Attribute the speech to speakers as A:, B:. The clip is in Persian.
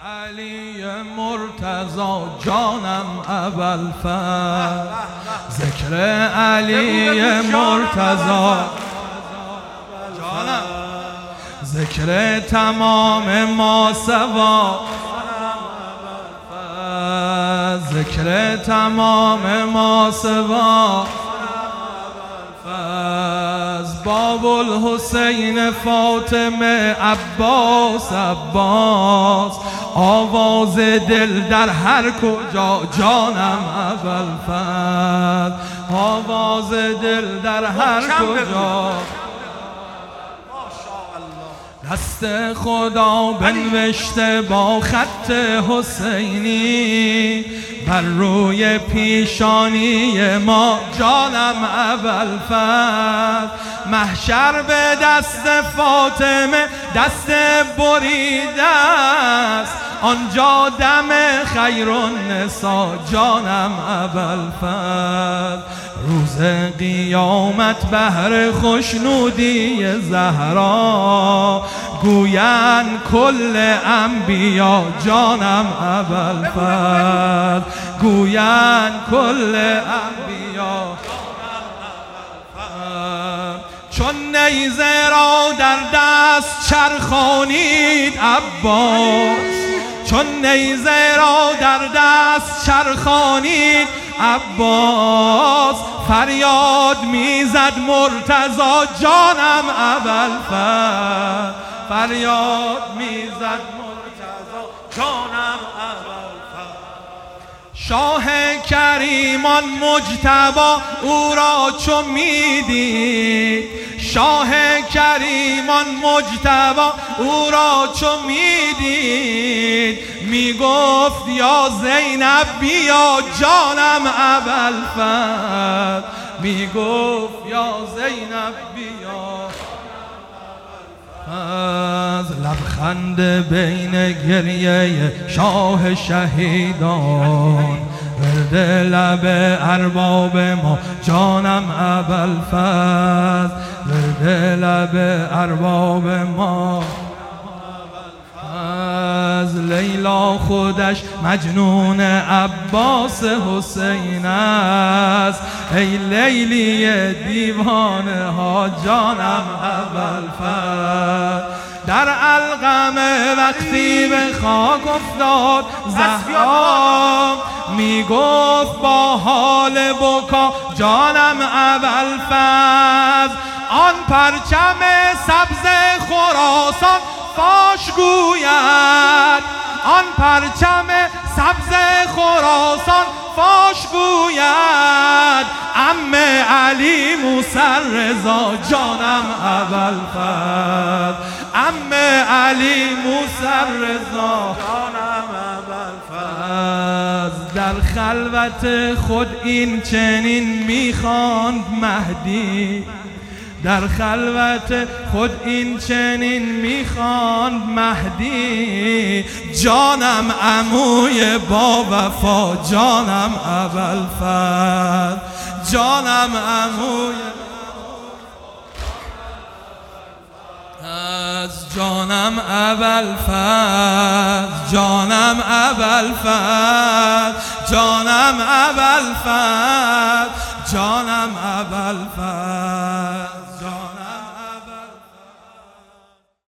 A: علی مرتضی جانم ابوالفضل، ذکر علی مرتضی جانم، ذکر تمام ما سوا، ذکر تمام ما سوا، باب الحسین فاطمه عباس عباس، آواز دل در هر کجا جانم ابوالفضل، آواز دل در هر کجا. دست خدا بنوشته با خط حسینی بر روی پیشانی ما جانم ابوالفضل، محشر به دست فاطمه دست بریده است، آنجا دم خیرالنساء جانم ابوالفضل، روز قیامت بهر خوشنودی زهرا گویند کل انبیا جانم ابوالفضل، گویند کل انبیا. چون نیزه را در دست چرخانید عباس، چون نیزه را در دست چرخانید عباس، فریاد میزد مرتضی جانم ابوالفضل، فریاد میزد مرتضی جانم ابوالفضل. شاه کریمان مجتبی او را چو میدید، شاه کریمان مجتبی او را چو میدید، میگفت یا زینب بیا جانم ابوالفضل، میگفت یا زینب بیا. از لبخند بین گریه شاه شهیدان، ورد لب ارباب ما جانم ابوالفضل، ورد لب ارباب ما. از لیلا خودش مجنون عباس حسین است، ای لیلی دیوانه ها جانم ابوالفضل، در علقمه وقتی به خاک افتاد زهرا، میگفت با حال بکا جانم ابوالفضل، آن پرچم سبز خراسان فاش گوید، آن پرچم سبز خراسان فاش گوید، عم علی موسی رضا جانم ابوالفضل، عم علی موسی رضا جانم ابوالفضل. در خلوت خود این چنین میخواند مهدی، در خلوت خود این چنین میخواند مهدی، جانم عموی با وفا جانم ابوالفضل، جانم عموی از جانم ابوالفضل، جانم ابوالفضل، جانم ابوالفضل، جانم ابوالفضل.